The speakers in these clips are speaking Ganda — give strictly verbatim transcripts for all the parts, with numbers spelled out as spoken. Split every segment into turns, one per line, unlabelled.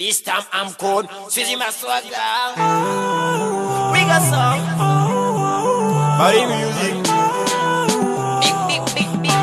This time I'm cold, switching my swag down. We got some body music. Big, big, big, big.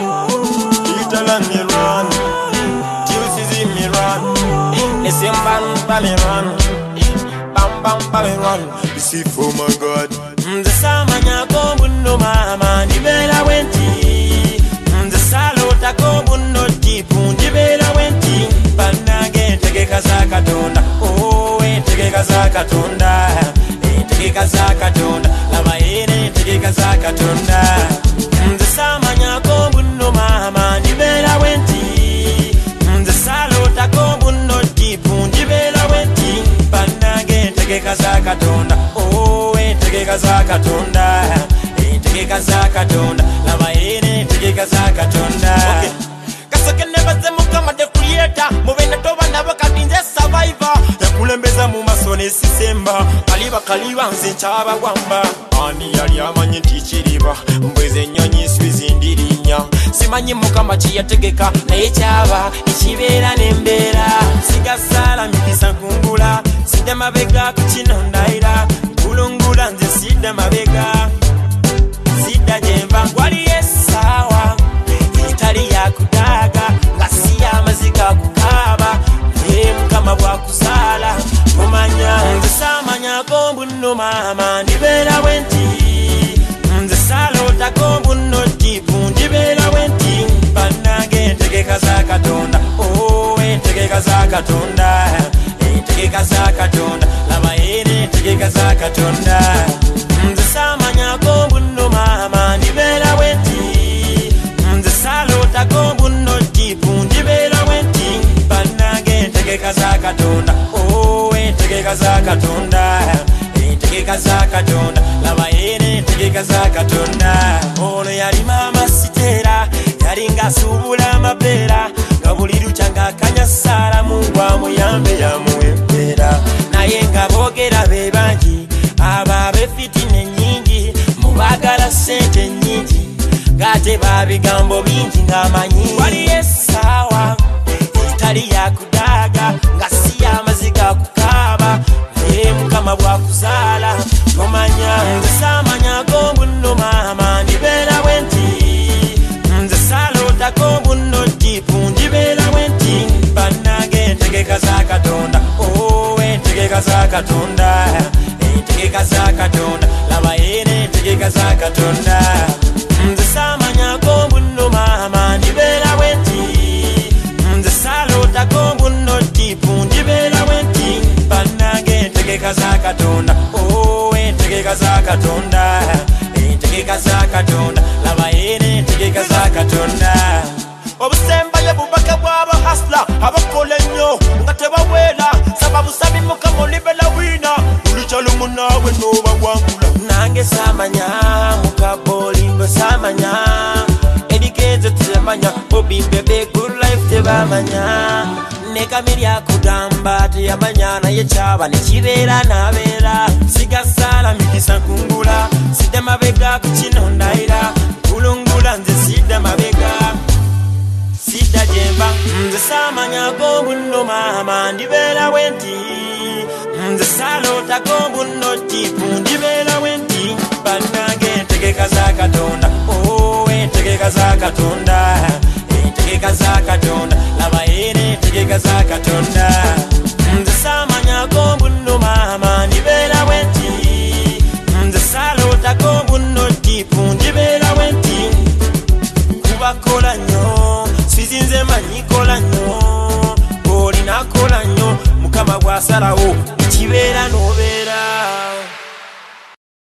Little and me run, till see me run. Listen, bam, bam, me run. Bam, bam, bam, me run. You see, oh my God. The samanya kombuno mama ni bela wenti. The salota kombuno tipu ni bela wenti. Banage tegeka zakatonda. Oh, eh tegeka zakatonda. Eh tegeka zakatonda. Lama ene tegeka zakatonda. The samanya kombuno mama ni bela wenti. The salota kombuno tipu ni bela wenti. Banage tegeka zakatonda. Oh, tegeka zakatonda, eh tegeka zakatonda, lava ene tegeka zakatonda. Okay. Kasoke nebaze mukama the creator, mubena toba nabakati nze survivor. Yakulembeza mu masone sisemba, kaliba kaliba nze nchaba gwamba. Ani yali amanyi tichiriba, mbweze nyonyi swizindirinya. Simanyi mukama chiyategeka, naye chaba ichibera nembera. Sigasala mikisa kungula, sida mabega kuchinondaira. Kulungula nze sida mabega, sida jemba wali yesawa. Itali ya kudaga, ngasi ya mazika kukaba. Ye mukama bwa kusala, mumanya nze samanya kombuno mama ndibera wenti. Nze salota kombuno tipu ndibera wenti. Banage tegeka zakatonda, oh eh tegeka zakatonda. Tegeka zakatonda, lava ene tegeka zakatonda. Nze samanya kombuno mama ndibera wenti. Nze salota kombuno tipu ndibera wenti. Banage tegeka zakatonda, oh eh tegeka zakatonda. Tegeka zakatonda, lava ene tegeka zakatonda. Ono yali mama sitera, yali ngasubula amapera. Gabuliru changa kanyasala mungwa muyambe ya muwempera. Naye nga boogera be bangi, ababe fitine nyingi, mubagala sente nyingi, ngate babigambo bingi ngamanyi. Wali yesawa, itali ya kudaga, ngasi ya maziga kukaba. Naye mukama bwa kuzala, mumanya nze samanya kombuno mama ndibera wenti. Nze salota kombuno tipu ndibera wenti. Banage tegeka zakatonda, oh eh tegeka zakatonda. Eh tegeka zakatonda, lava ene tegeka zakatonda. Nze samanya kombuno mama ndibera wenti. Nze salota kombuno tipu ndibera wenti. Banage tegeka zakatonda, oh eh tegeka zakatonda. Eh tegeka zakatonda, lava ene tegeka zakatonda. Obusemba ye bubaka bwaba hasla abakola nnyo nga tebawera sababu sabi mukama olibela wina ulichalo munawe noba gwangula. Nange samanya mukabolingo samanya edikezo tsemanya obi bebe good life tebamanya. Neka mirya kugamba teyamanya naye chaba nekibera nabera. Sigasala mikisa kungula, sida mabega kuchinondaira. Kulungula nze sida mabega, sida jemba. Nze samanya kombuno mama ndibera wenti. Nze salota kombuno tipu ndibera wenti. Banage tegeka zakatonda, oh eh tegeka zakatonda. Eh tegeka zakatonda, lava ene tegeka zakatonda. Nze samanya kombuno mama ndibera wenti. Nze salota kombuno tipu ndibera wenti. Kubakola nnyo sizinze manyi kola nnyo, olina kola nnyo mukama bw'asalawo kibeera n'obe